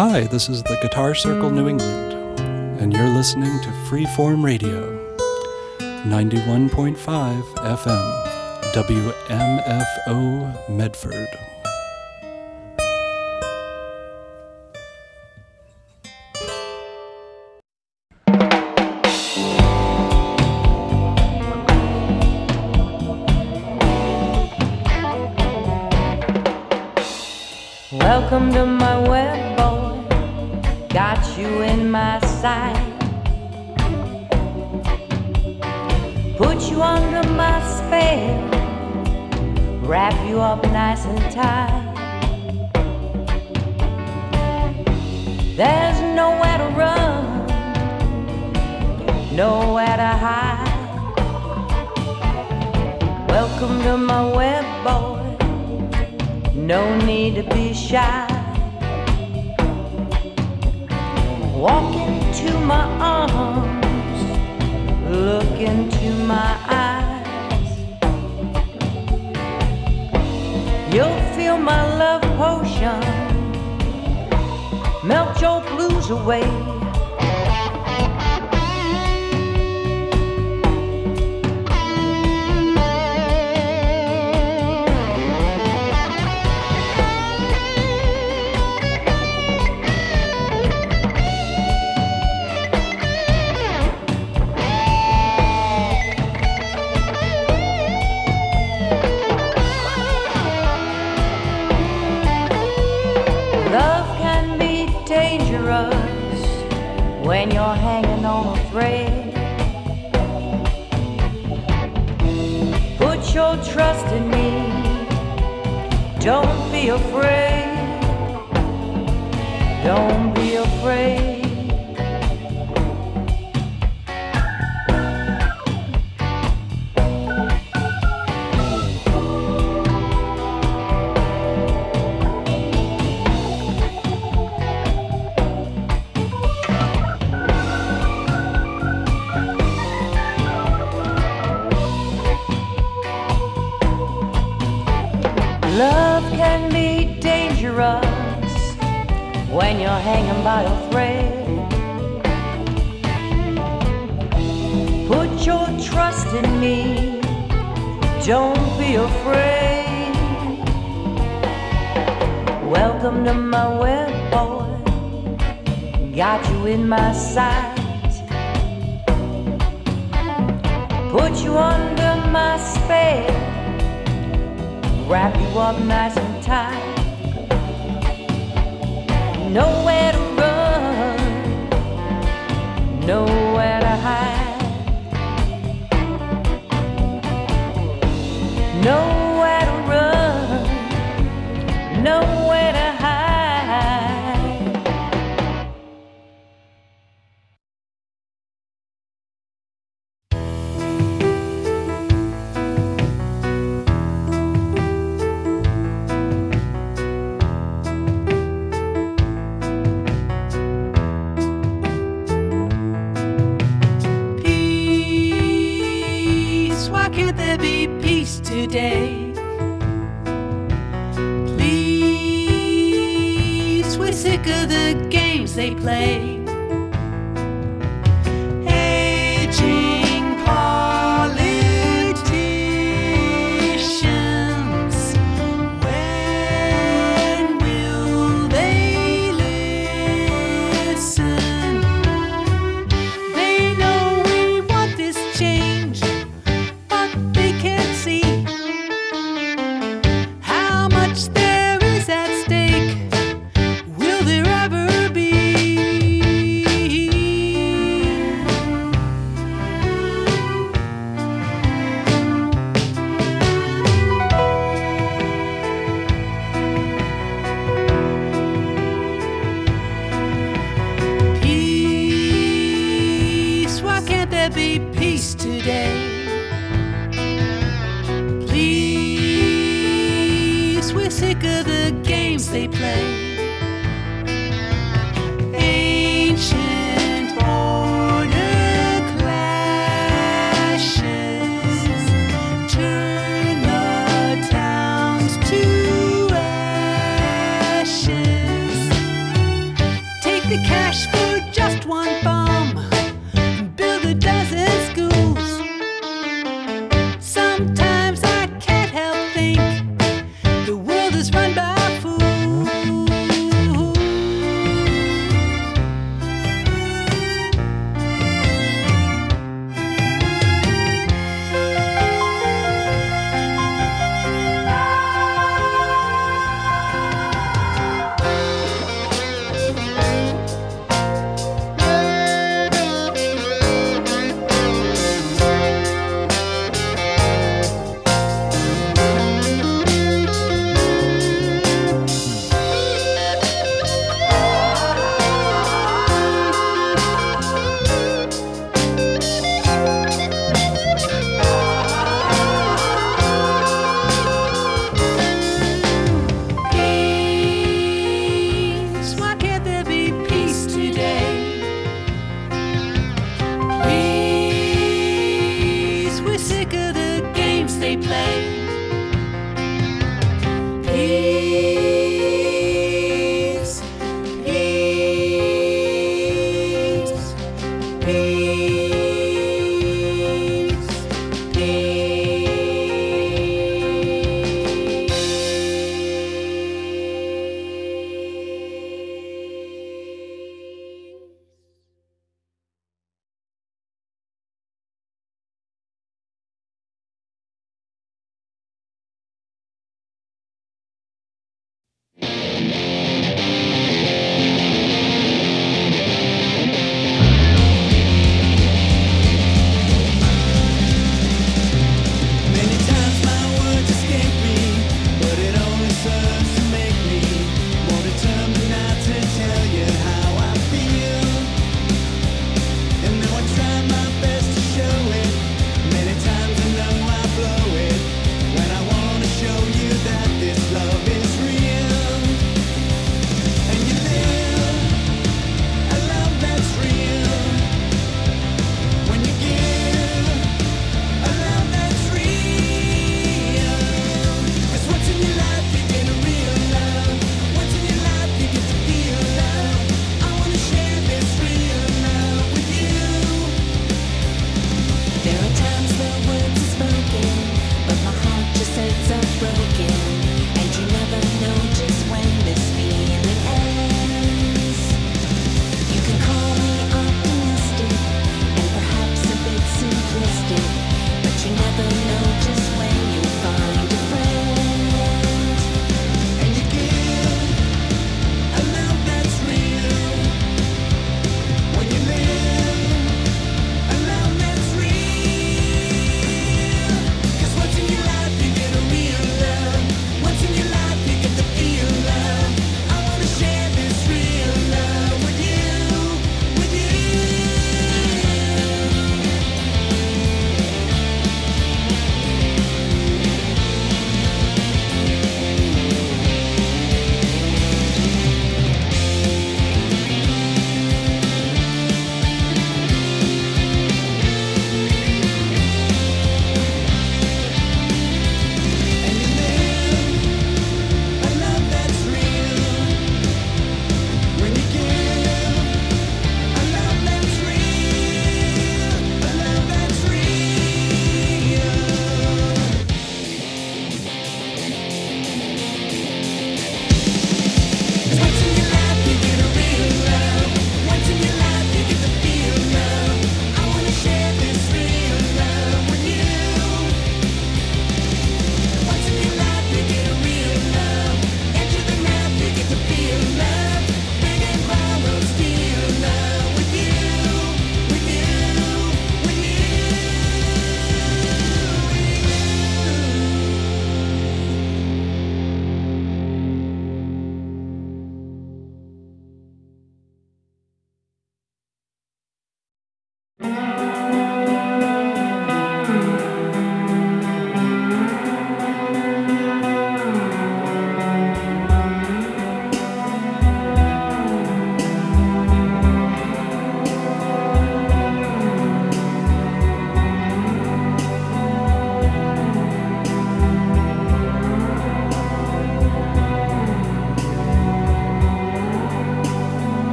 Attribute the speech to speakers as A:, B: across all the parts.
A: Hi, this is the Guitar Circle New England, and you're listening to Freeform Radio, 91.5 FM, WMFO Medford.
B: Welcome to my web, boy, got you in my sight. Put you under my spell, wrap you up nice and tight. There's nowhere to run, nowhere to hide. Welcome to my web, boy, no need to be shy. Walk into my arms, look into my eyes. You'll feel my love potion, melt your blues away. When you're hanging on a thread, put your trust in me, don't be afraid, don't be afraid. Love can be dangerous when you're hanging by a thread. Put your trust in me, don't be afraid. Welcome to my web, boy, got you in my sight. Put you under my spell, wrap you up nice and tight. Nowhere to run, nowhere to hide. Nowhere to run, nowhere to hide.
C: Today, please, we're sick of the games they play. Aging politicians, when will they listen? They know we want this change, but they can't see there is at stake. Will there ever be? Peace, why can't there be peace today? We're sick of the games they play. Ancient border clashes turn the towns to ashes.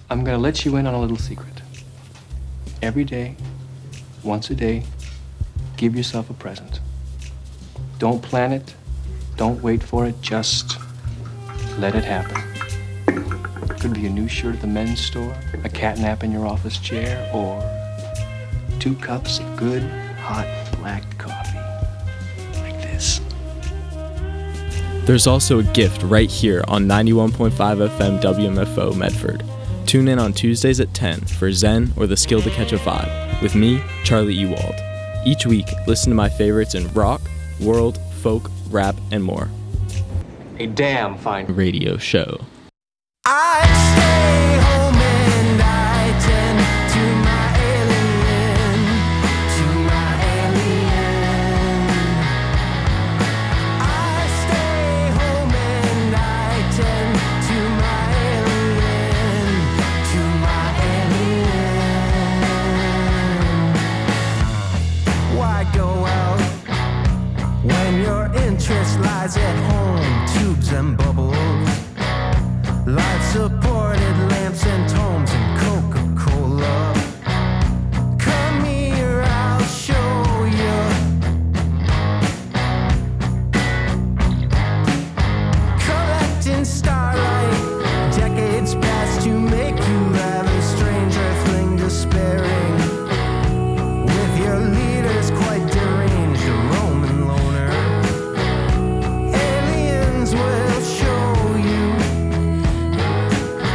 D: I'm gonna let you in on a little secret. Every day, once a day, give yourself a present. Don't plan it, don't wait for it, just let it happen. Could be a new shirt at the men's store, a cat nap in your office chair, or 2 cups of good, hot, black coffee. Like this.
E: There's also a gift right here on 91.5 FM WMFO Medford. Tune in on Tuesdays at 10 for Zen or The Skill to Catch a Vibe with me, Charlie Ewald. Each week, listen to my favorites in rock, world, folk, rap, and more.
D: A damn fine
E: Radio show.
C: I stay home and I tend to my alien, I stay home and I tend to my alien. Why go out when your interest lies at home? Tubes and bubbles, light-supported lamps and tomes and Coca-Cola. Come here, I'll show you. Collecting starlight, decades past to make you rather strange earthling despairing. With your leaders quite deranged, a Roman loner. Aliens will show you.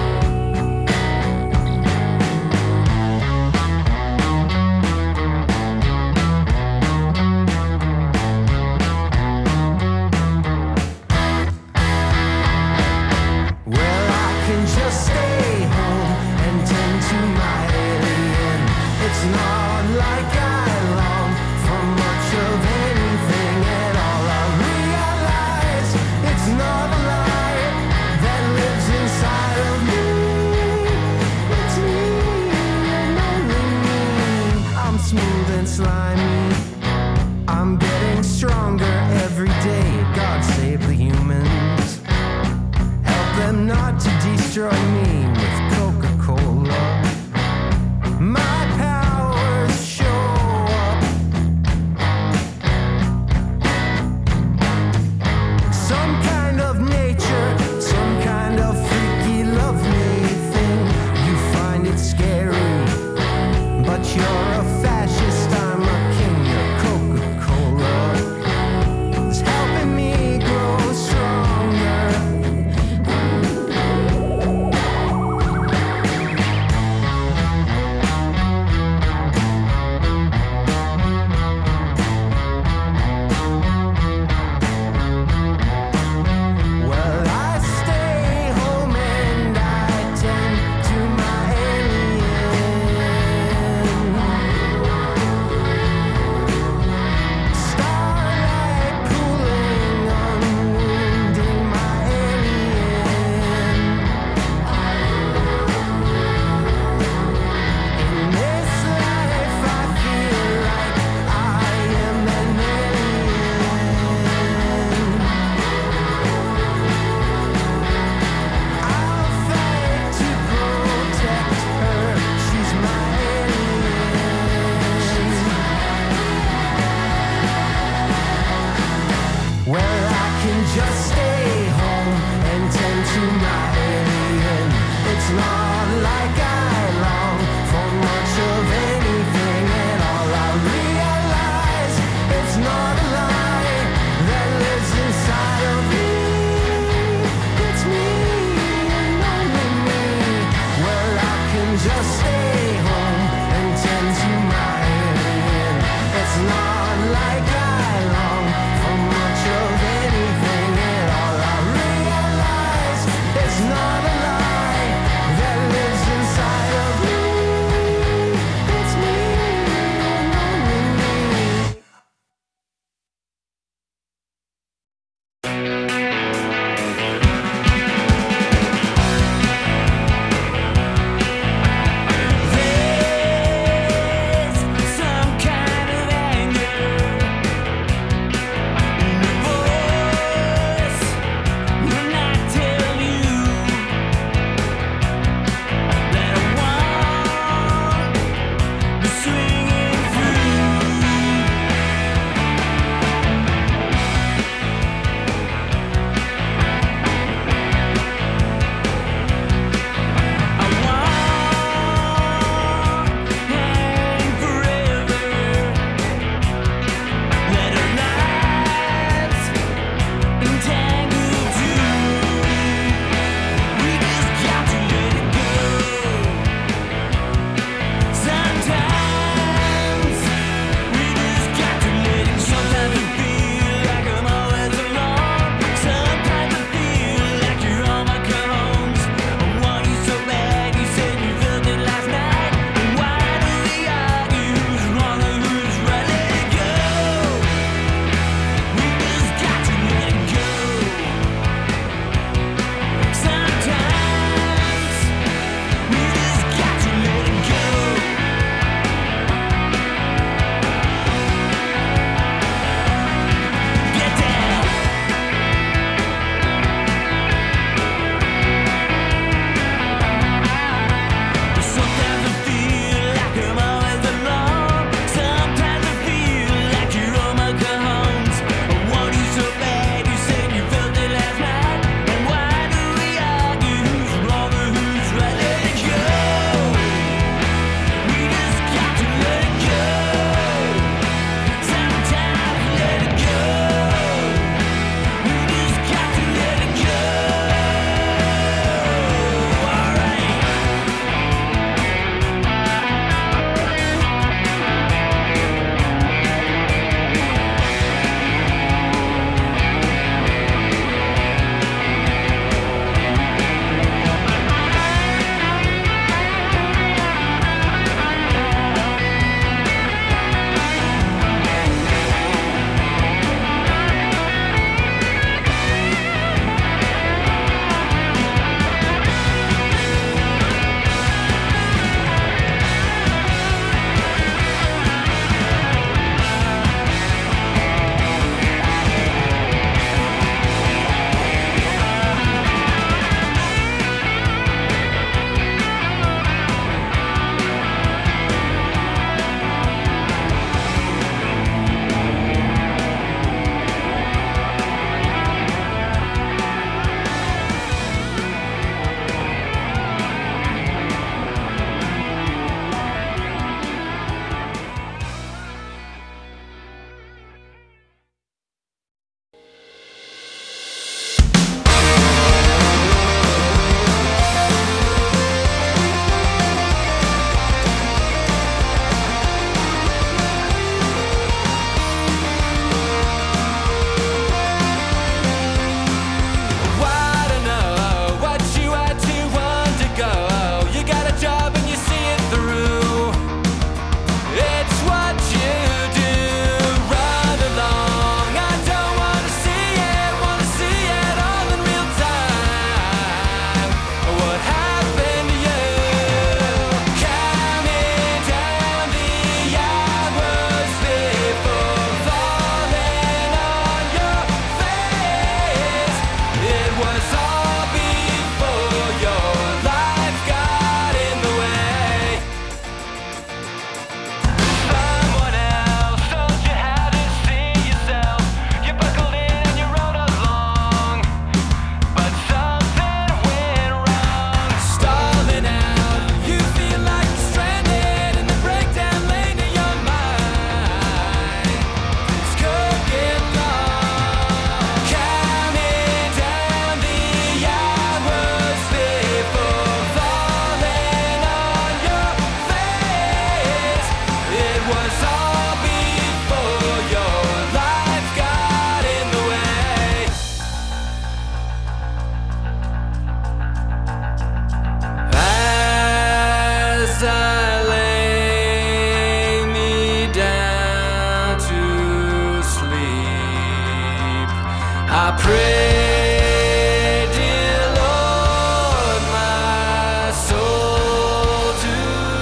C: pray, dear Lord, my soul to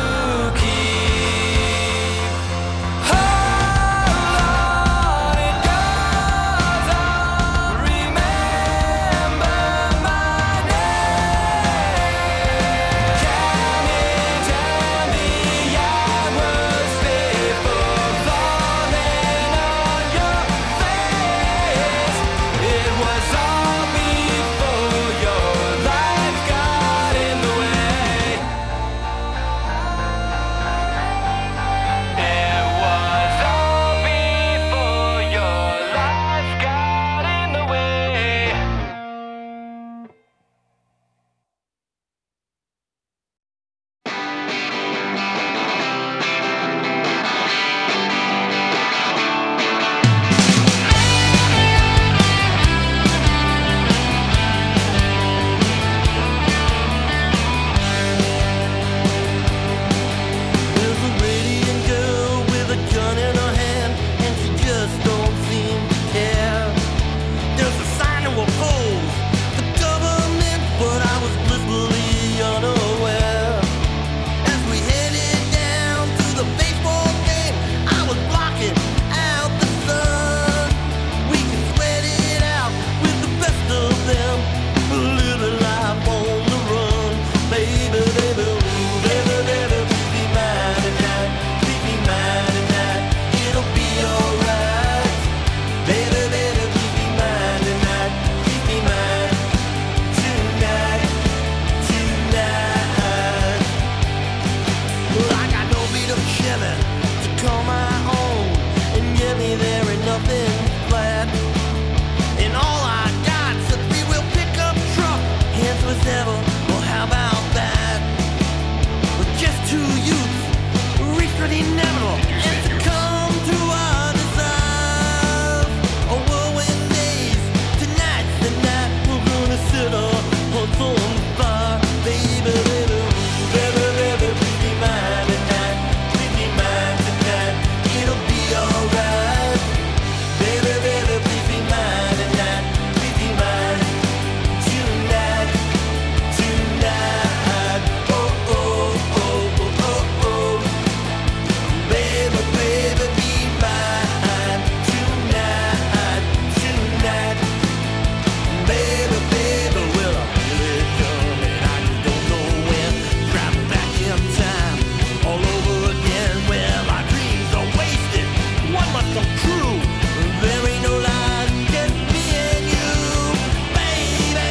C: keep. Oh Lord, it goes on, remember my name. Tell me I was faithful, falling on your face. It was all before your life got in the way. It was all before your life got in the way. There's a radiant girl with a gun in her hand, and she just don't seem to care. There's a sign to oppose the government, but I was blissfully unaware. As we headed down to the baseball game, I was blocking out the sun. We can sweat it out with the best of them, living life on the run. Baby, baby, ooh, baby, baby, please be mine tonight. Please be mine tonight. It'll be alright. Baby, baby, please be mine tonight. Please be mine tonight. Tonight. Well, I got no beat of Chevy to call my own, and get me there ain't nothing flat. And all I got's a three-wheel pickup truck, hands with ever. Well, how about that? With just two youths, reach for the inevitable and succumb to our desires. A whirlwind days, tonight's the night we're gonna set our hearts on fire. Baby, baby, ooh, baby, baby, please be mine tonight. Please be mine tonight. It'll be alright. Baby, baby, please be mine tonight. Please be mine tonight. Tonight. Oh, oh, oh, oh, oh, oh. Baby, baby, be mine tonight. Tonight. Baby, baby, well, I feel it coming. I just don't know when. Driving back in time all over again. Well, our dreams are wasted. One must come true. There ain't no lies, just me and you, baby.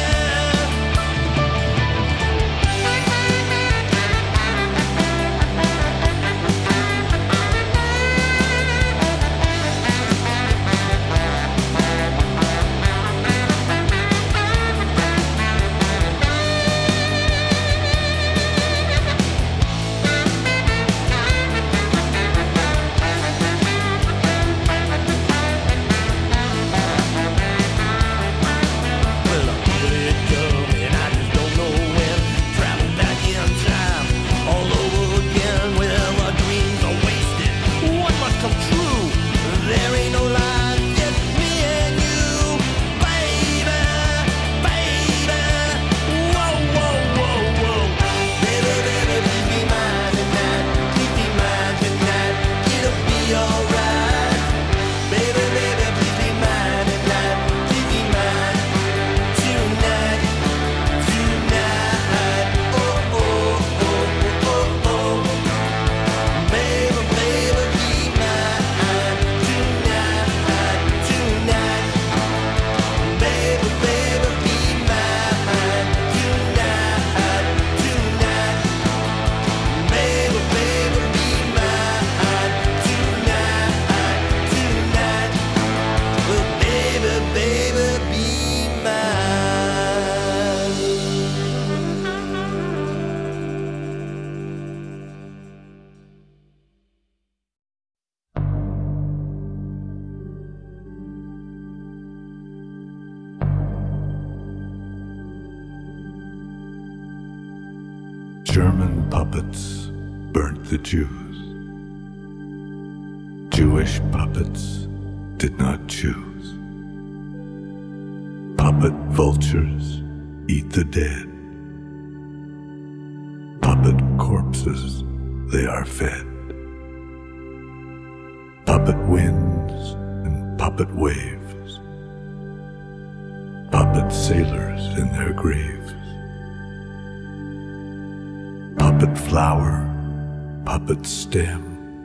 C: Well, I feel it coming, I just don't know when. Travel back in time, all over again. Well, our dreams are wasted. One must come true. There ain't no lies, just me and you, baby, baby. Whoa, whoa, whoa, whoa. Baby, baby, please be mine tonight. Please be mine tonight. It'll be alright. Baby, baby, please be mine tonight. Please be mine tonight. Tonight. Oh, oh, oh, oh, oh. Baby, baby, be mine tonight. Tonight. Baby, baby, be mine tonight. Tonight. Baby, baby, be mine tonight. Tonight. Well, baby, baby, be mine.
F: German puppets burnt the Jews. Jewish puppets did not choose. Puppet vultures eat the dead. Puppet corpses they are fed. Puppet winds and puppet waves. Puppet sailors in their graves. Puppet flower, puppet stem.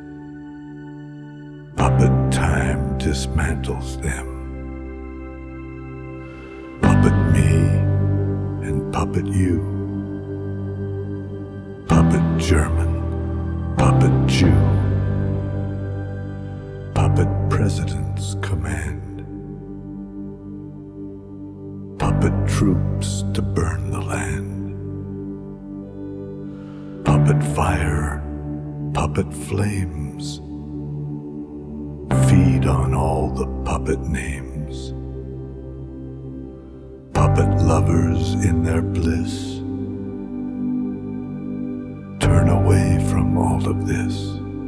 F: Puppet time dismantles them. Puppet me and puppet you. Puppet German, puppet Jew. Puppet presidents command. Puppet troops to burn the land. Puppet fire, puppet flames. Feed on all the puppet names. Puppet lovers in their bliss. Turn away from all of this.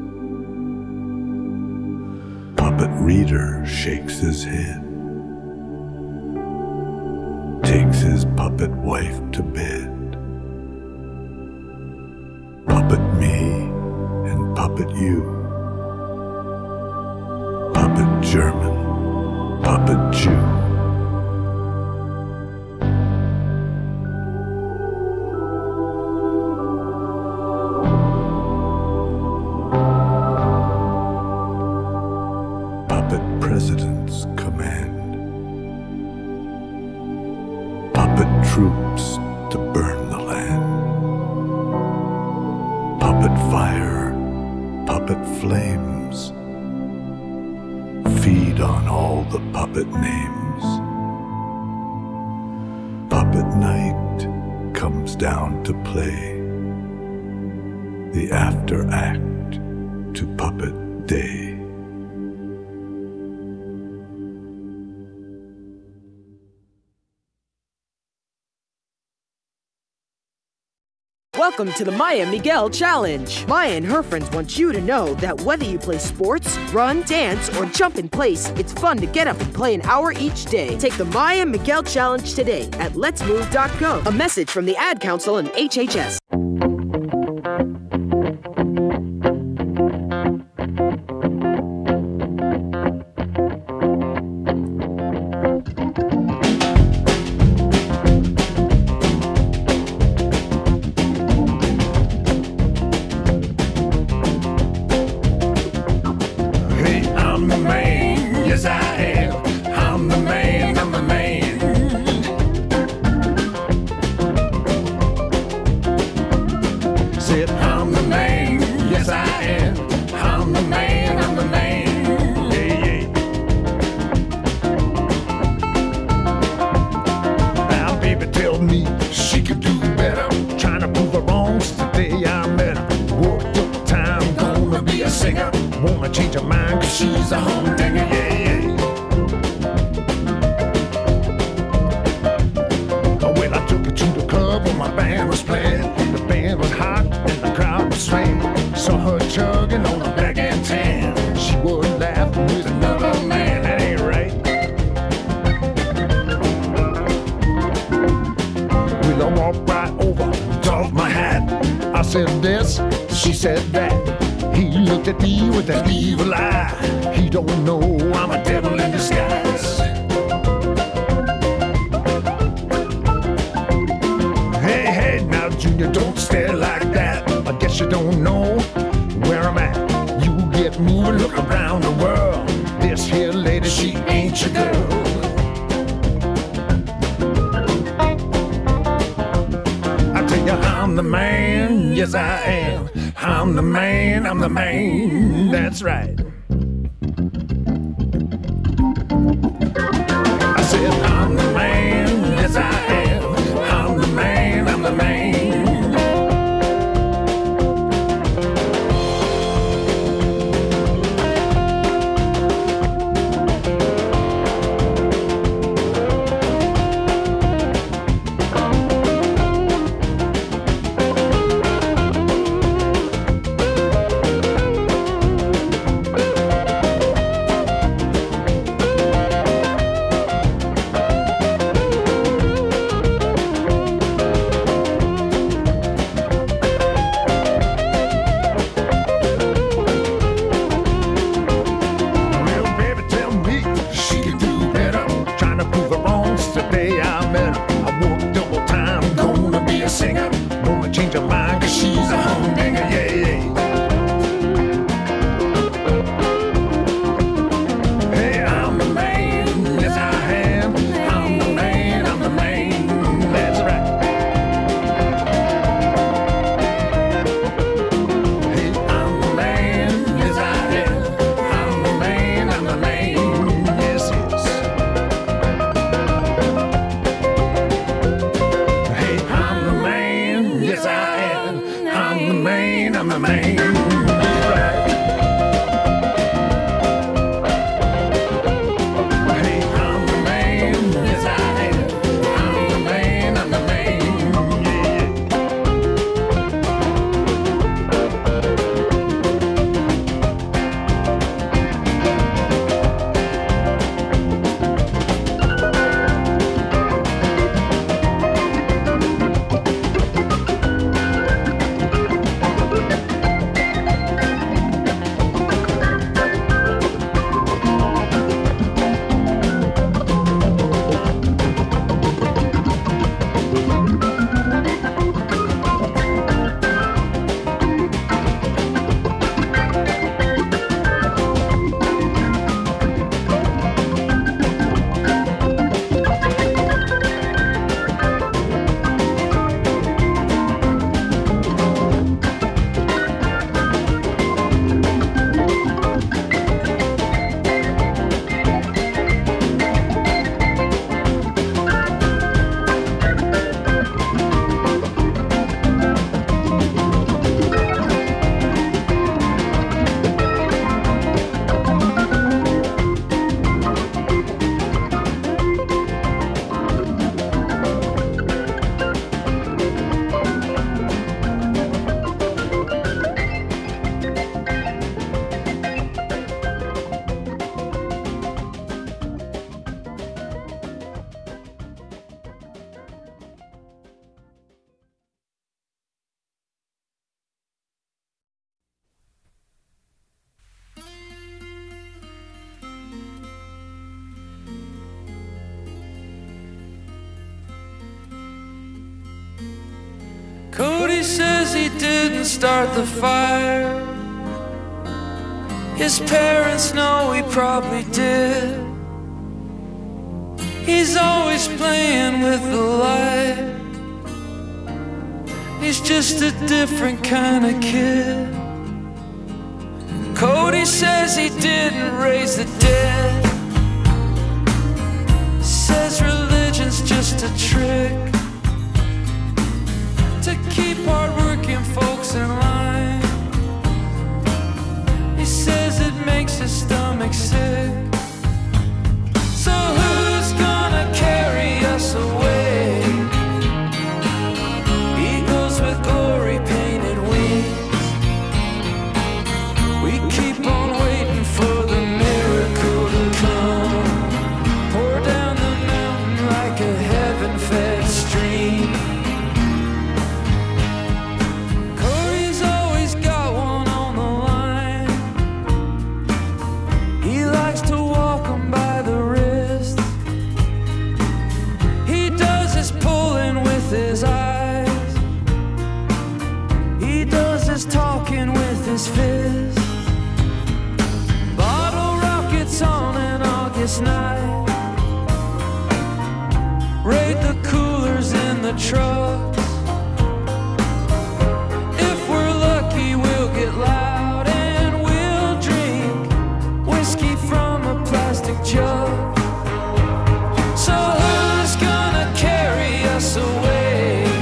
F: Puppet reader shakes his head. Takes his puppet wife to bed. Puppet me and puppet you. Puppet German, puppet Jew. Puppet presidents command. Puppet troops to burn the land. Puppet fire, puppet flames. Feed on all the puppet names. Puppet night comes down to play. The after act to puppet day.
G: Welcome to the Maya Miguel Challenge. Maya and her friends want you to know that whether you play sports, run, dance, or jump in place, it's fun to get up and play an hour each day. Take the Maya Miguel Challenge today at letsmove.go. A message from the Ad Council and HHS.
H: That's right. gonna change her mind, cause she's a humdinger, yeah, yeah. Hey, I'm the man, yes I am. I'm the man, that's right. Hey, I'm the man, yes I am. I'm the man, yes, yes. Hey, I'm the man, yes I am. I'm the man, right. Hey, I'm the man, yes I am. I'm the man, yeah, yeah.
I: Cody says he didn't start the fire. His parents know he probably did. He's always playing with the light. He's just a different kind of kid. Cody says he didn't raise the dead. Says religion's just a trick to keep hard-working folks in line. He says it makes his stomach sick. So who's gonna carry us away? Eagles with glory painted wings. We keep on waiting for the miracle to come. Pour down the mountain like a heaven-fed stream. Corey's always got one on the line. He likes to walk 'em by the wrist. He does his pulling with his eyes. He does his talking with his fist. Bottle rockets on an August night. Raid the coolers in the trucks. If we're lucky, we'll get loud and we'll drink whiskey from a plastic jug. So who's gonna carry us away?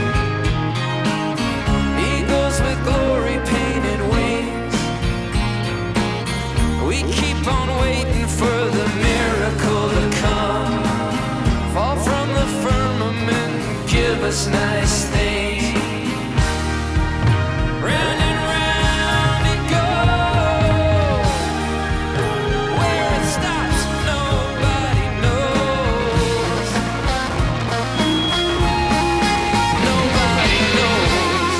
I: Eagles with glory painted wings. We keep on waiting for the miracle to come. Fall from the firmament and give us nice things. Round and round it goes. Where it stops, nobody knows. Nobody knows.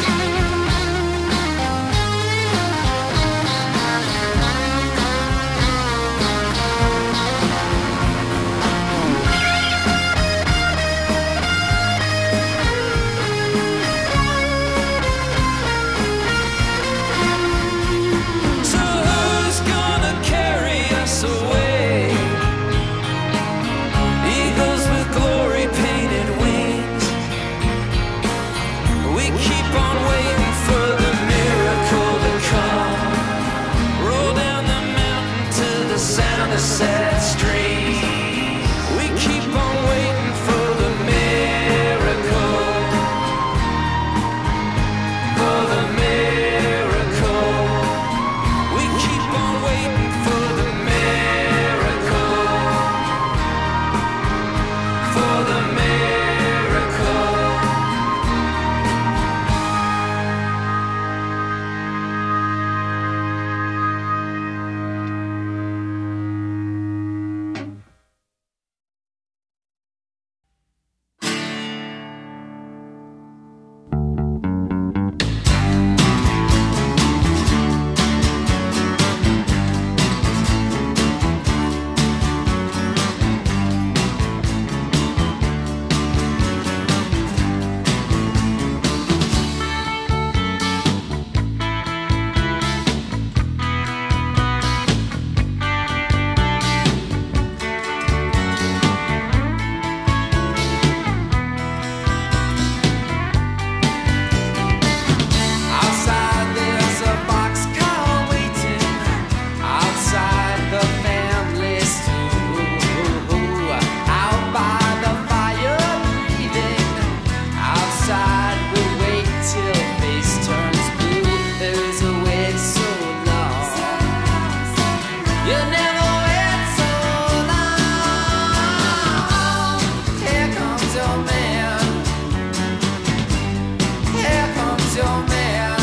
I: your man.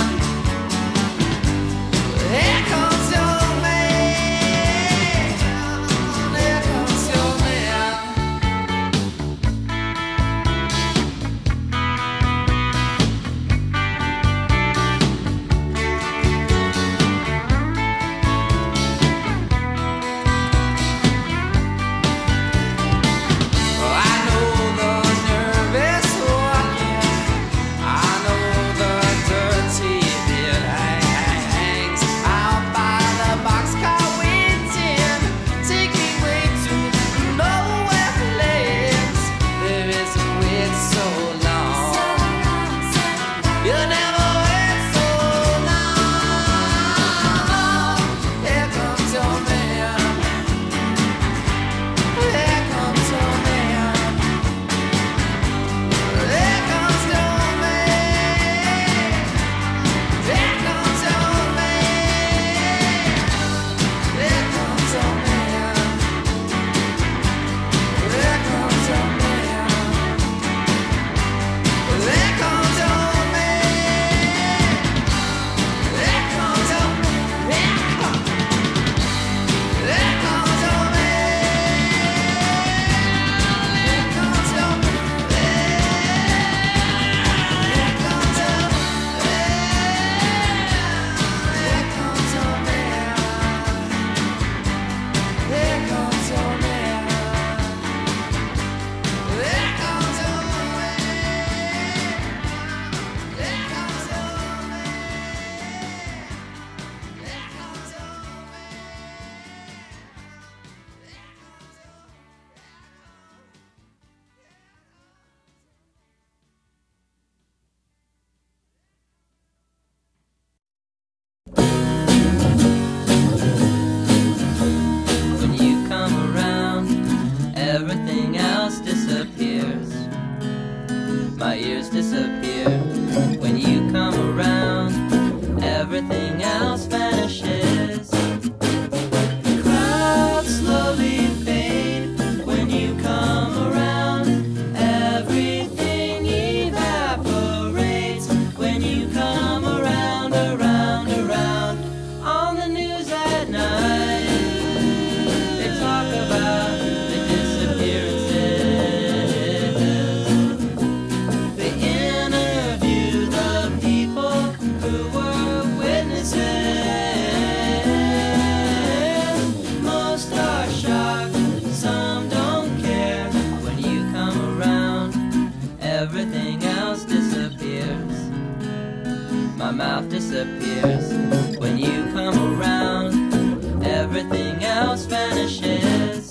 I: Here comes your man. Here comes your man. I know the nervous walking. I know the dirty bit hangs out by the boxcar waiting, taking way to nowhere place. There is a wait so long. You never wait so long. Here comes your man. Here comes your man. Here comes your man. Here comes your man. Here comes your man. Here comes your man. Here comes your man. Here comes your man. Here comes your When you come around, everything else disappears. My ears disappear. When you come around, everything else vanishes. Crowds slowly fade. When you come around, everything evaporates. When you come around, around, around, on the news at night, they talk about the disappearances. They interview the people who were witnesses. Most are shocked, some don't care. When you come around, everything else disappears. My mouth disappears. When you come around, everything else vanishes.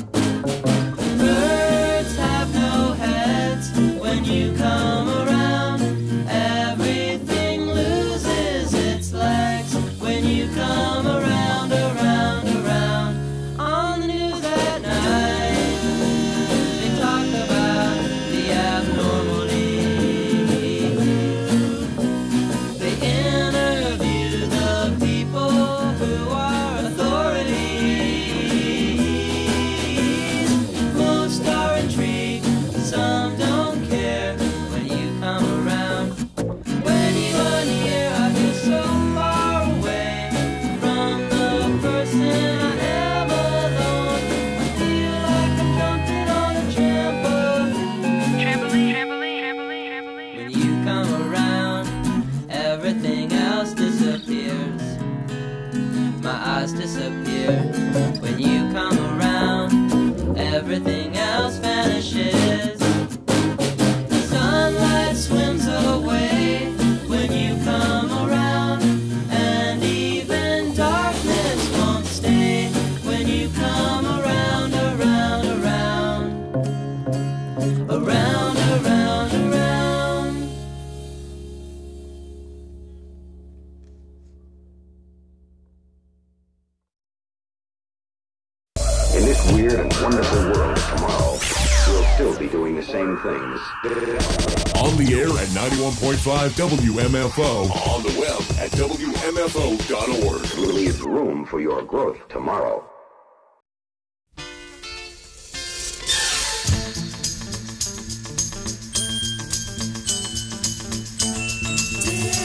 I: Birds have no heads. When you come around, everything loses its legs. When you come around, around, around, on the news at night, they talk about the abnormalities. They interview the people who are authorities. Most are intrigued, some don't care. When you come around, when you are near, I feel so far away from the person I am alone. I feel like I'm jumping on a trampoline. When you come around, everything else disappears. My eyes disappear. When you come around, everything else vanishes. Sunlight swims away when you come around, and even darkness won't stay when you come around, around, around, around, around, around.
J: In this weird and wonderful world tomorrow, we'll still be doing the same things.
F: On the air at 91.5 WMFO. On the web at WMFO.org.
J: Leave room for your growth tomorrow.
I: Yeah.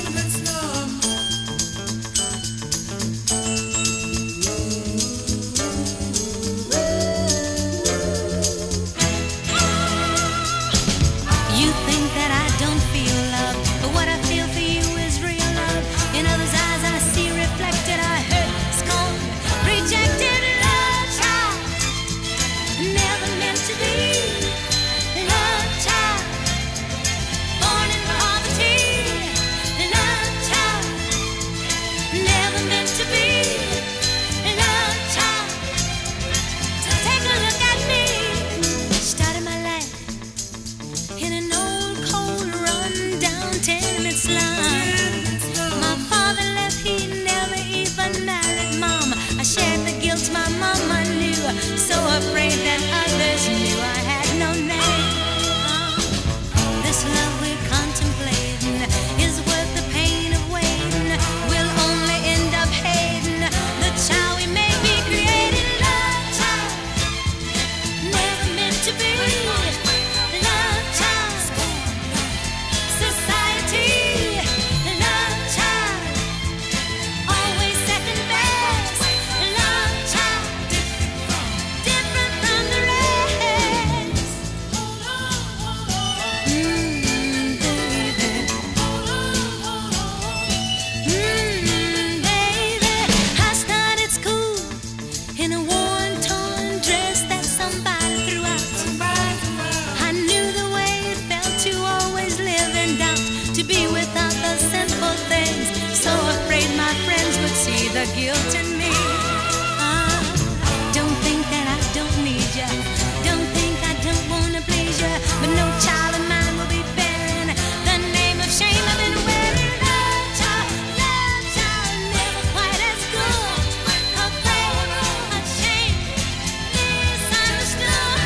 K: guilt in me. Don't think that I don't need you. Don't think I don't wanna please you. But no child of mine will be bearing the name of shame I've been wearing. Love child, never quite as good. Afraid, ashamed, misunderstood.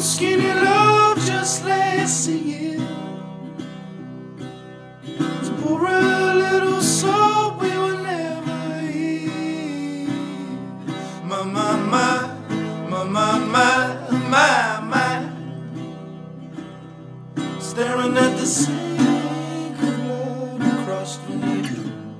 L: skinny love just lasts a year. To pour a little salt we will never hear. My, my, my, my, my, my, my, my. Staring at the sink of blood across the needle.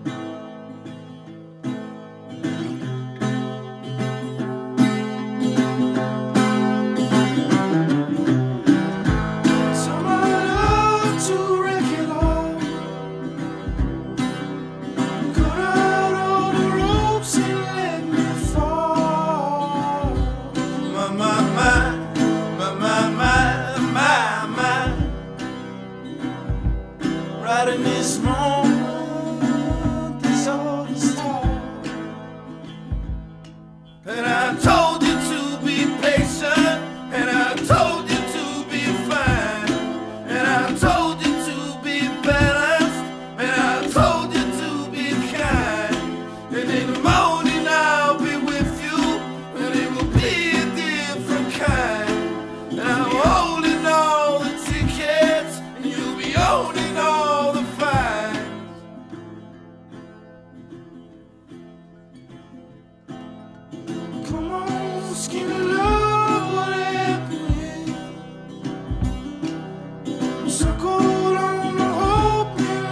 L: Right in this moment, this all the start. And I told you to be patient, and I told you to be fine, and I told you to be balanced, and I told you to be kind. And in the morning I'll be with you, and it will be a different kind. And I'm holding all the tickets, and you'll be owning all the fines. Come on, skinny love, what happened? Circled on the hope and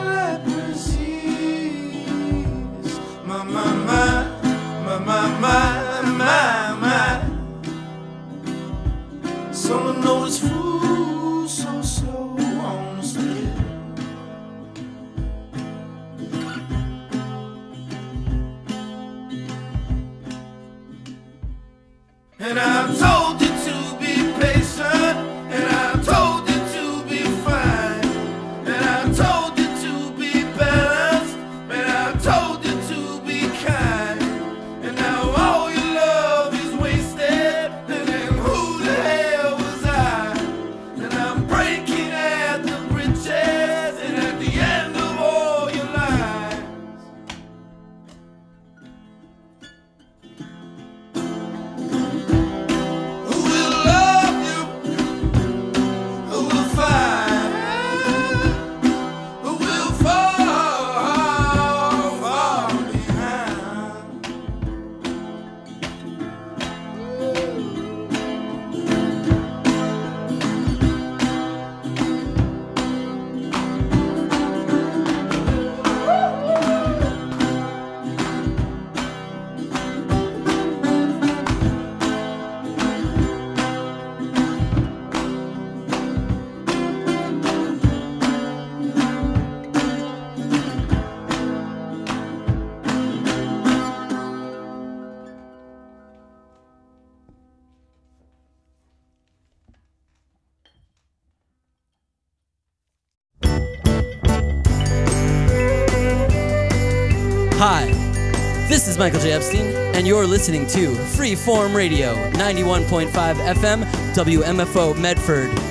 L: leprosies. My, my, my, my, my, my, my, my. Someone knows food so slow on the stairs. And I told you to be patient, and I told you to be fine, and I told you to be balanced, and I told you to be kind. And now all your love is wasted, and then who the hell was I? And I'm breaking at the bridges, and at the end of all your lies. Who will love you? Who will find? Who will fall behind?
M: Hi, this is Michael J. Epstein, and you're listening to Freeform Radio, 91.5 FM, WMFO Medford.